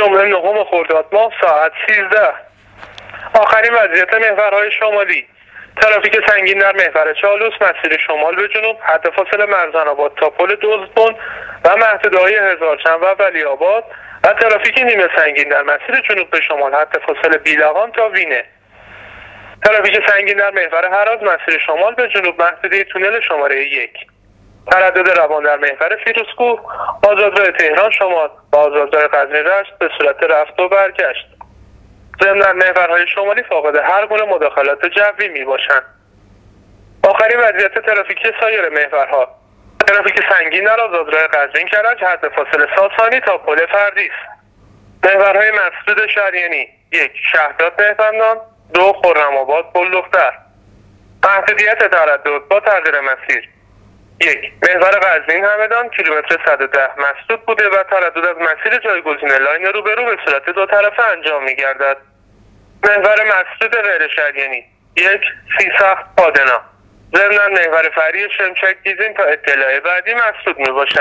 جمعه 9 خرداد ماه ساعت 13. آخرین وضعیت محورهای شمالی: ترافیک سنگین در محور چالوس مسیر شمال به جنوب حد فاصله مرزن آباد تا پل دزدبن و محدوده‌های هزارچند و ولی آباد و ترافیک نیمه سنگین در مسیر جنوب به شمال حد فاصله بیلقان تا وینه. ترافیک سنگین در محور هراز مسیر شمال به جنوب محدوده تونل شماره 1. تردد روان در محور فیروزکوه آزادراه تهران شمال و آزادراه قزوین رشت به صورت رفت و برگشت. ضمن محورهای شمالی فاقد هر گونه مداخلات جوی می باشند. آخرین وضعیت ترافیکی سایر محورها: ترافیک سنگین در آزادراه قزوین کرج حد فاصله ساسانی تا پل فردیس. محورهای مسدود شریانی: 1. شهرزاد مهربندان، 2. خرم‌آباد پل دختر. محدودیت تردد با تغییر مسیر: 1. محور قزوین همدان کیلومتر 110 مسدود بوده و تردد از مسیر جایگزین لاین روبرو به صورت دو طرفه انجام می گردد. محور مسدود غیر شریانی: 1. سیسخت پادنا. ضمن محور فرعی شمشک گیزین تا اطلاع بعدی مسدود می باشد.